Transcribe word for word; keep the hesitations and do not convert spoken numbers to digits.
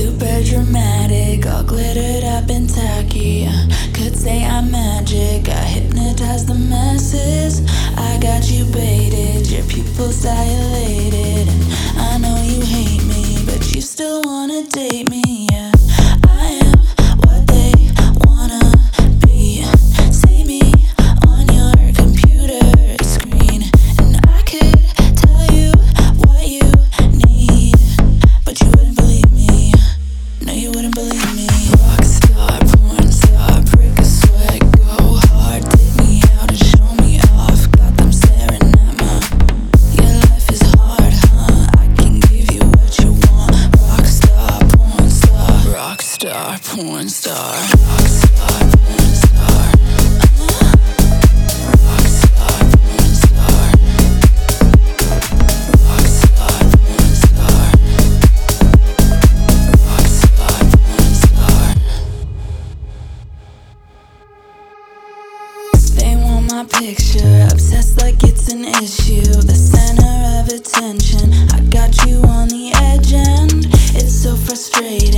Super dramatic, all glittered up and tacky. Could say I'm magic, I hypnotize the masses. I got you baited, your pupils dilated. And I know you hate me, but you still wanna date me, yeah. I am what they wanna be. See me on your computer screen, and I could tell you what you need, but you wouldn't believe me. No, you wouldn't believe me. Rockstar, porn star, break a sweat, go hard, take me out and show me off. Got them staring at my. Your life is hard, huh? I can give you what you want. Rockstar, porn star, rockstar, porn star, rockstar, porn star. Rockstar, porn star. Rockstar, porn star. Rockstar, porn star. They want my picture, obsessed like it's an issue. The center of attention, I got you on the edge and it's so frustrating.